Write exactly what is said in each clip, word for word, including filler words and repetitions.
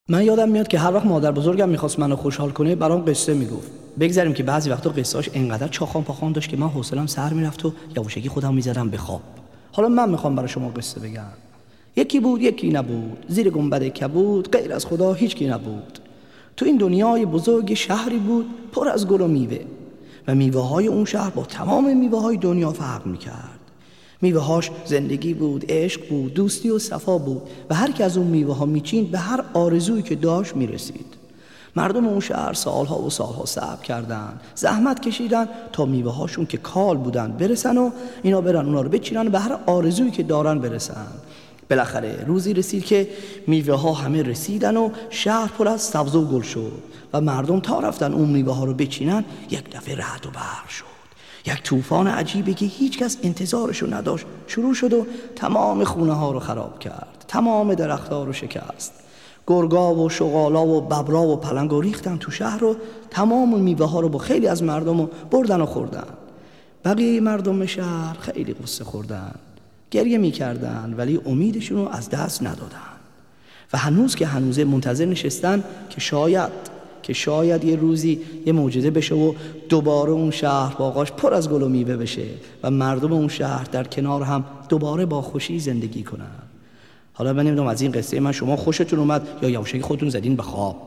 من یادم میاد که هر وقت مادر بزرگم میخواست منو خوشحال کنه برام قصه میگفت. بگذاریم که بعضی وقتا قصه‌اش انقدر چاخان پاخان داشت که من حوصله‌ام سر میرفت و یواشکی خودم میزدم به خواب. حالا من میخوام برای شما قصه بگم. یکی بود یکی نبود، زیر گنبد کبود غیر از خدا هیچ کی نبود. تو این دنیای بزرگ شهری بود پر از گل و میوه و میوه‌های اون شهر با تمام میوه‌های دنیا فرق میکرد. میوه‌هاش زندگی بود، عشق بود، دوستی و صفا بود و هر کی از اون میوه‌ها میچیند به هر آرزویی که داشت میرسید. مردم اون شهر سالها و سالها صبر کردن، زحمت کشیدن تا میوه‌هاشون که کال بودن برسن و اینا برن اونا رو بچینن و به هر آرزویی که دارن برسن. بالاخره روزی رسید که میوه‌ها همه رسیدن و شهر پر از سبز و گل شد و مردم تا رفتن اون میوه‌ها رو بچینن یک دفعه رعد و برق شد. یک طوفان عجیبی که هیچ کس انتظارشو نداشت شروع شد و تمام خونه ها رو خراب کرد، تمام درخت ها رو شکست. گرگا و شغالا و ببرا و پلنگا ریختن تو شهر و تمام میوه ها رو با خیلی از مردم رو بردن و خوردن. بقیه مردم شهر خیلی قصه خوردن، گریه میکردن ولی امیدشون رو از دست ندادن و هنوز که هنوزه منتظر نشستن که شاید که شاید یه روزی یه معجزه بشه و دوباره اون شهر باغاش پر از گل و میوه بشه و مردم اون شهر در کنار هم دوباره با خوشی زندگی کنن. حالا من نمیدونم از این قصه من شما خوشتون اومد یا یواشکی خودتون زدین به خواب.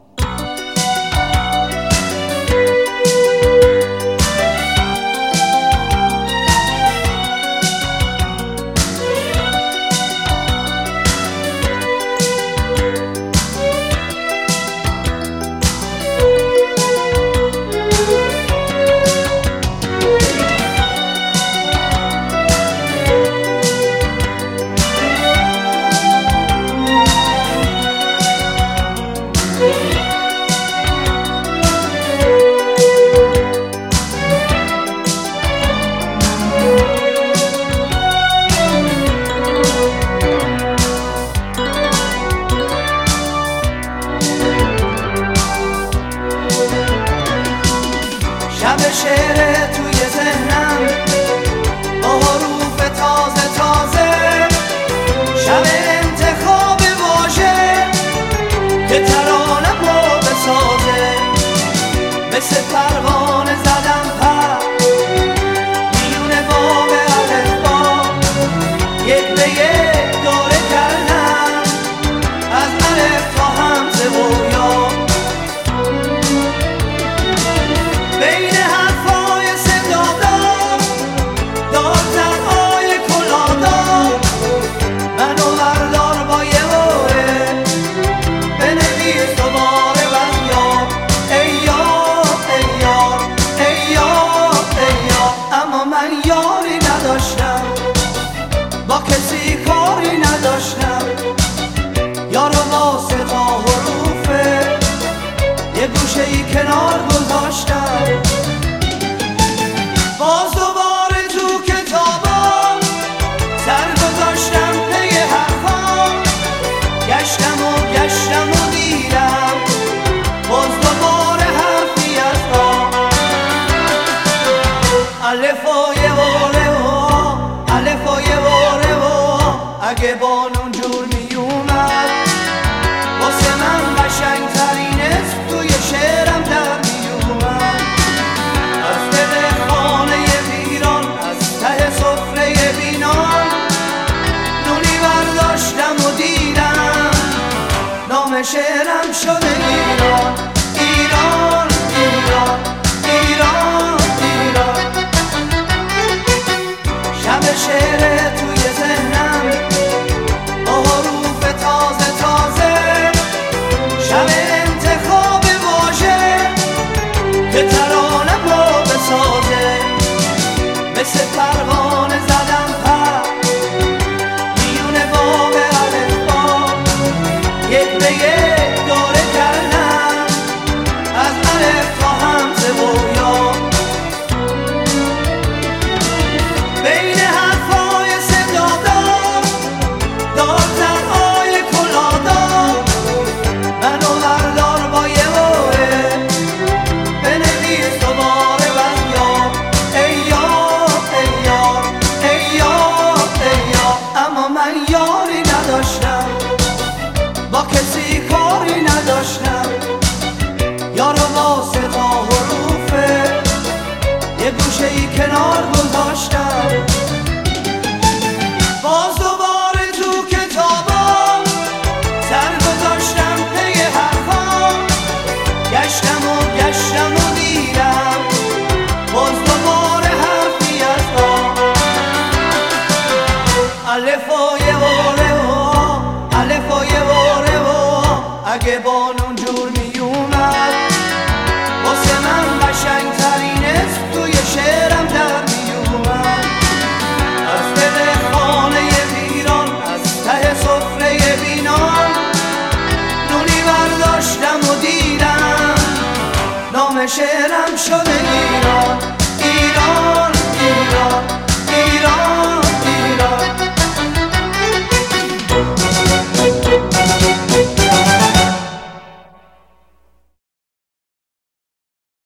شعر توی ذهنم با حروف تازه تازه، شب انتخاب واژه که ترانم رو بسازه. مثل پروانه زدم پر میون باغ الفبا، یک به یک دوره کردم از الف تا همزه و یا. بین حرفای صدادار دارترهای کلادار منو بردار با یه باره بنویس دوباره بزیار. ای یار ای یار ای یار ای یار. اما من یاری نداشتم، با کسی کاری نداشتم، یارو واسه تا حروفه یه گوشه ای کنار گذاشتم. باز دوباره تو کتابام سر گذاشتم پی حرفام، گشتم و گشتم و دیدم باز دوباره حرفی از ما. الفای واره و الفای واره و اگه بانون جور می اومد واسه من قشنگ ترین اسم توی شعرم در می اومد. از دل خانه ویران، از ته سفره بینان نونی برداشتم و دیدم نام شعرم شده ایران. ایران ایران ایران ایران. شب شعر توی ذهنم با حروف تازه تازه، شب انتخاب واژه که ترانم رو بسازه. مثل پروانه زدم پر میون باغ الفبا، یک به یک دوره کردم از الف تا همزه و یا. بین حرفای کاری نداشتم، یارو واسه تا حروفه یه گوشه ای کنار گذاشتم. باز دوباره تو کتابام سر گذاشتم پی حرفام، گشتم و گشتم و دیدم باز دوباره حرفی از ما. الفای واره و الفای واره و اگه بانون جور می اومد واسه من قشنگ ترین اسم توی شعرم در می اومد. از دل خانه ویران، از ته سفره بینان نونی برداشتم و دیدم نام شعرم شده ایران.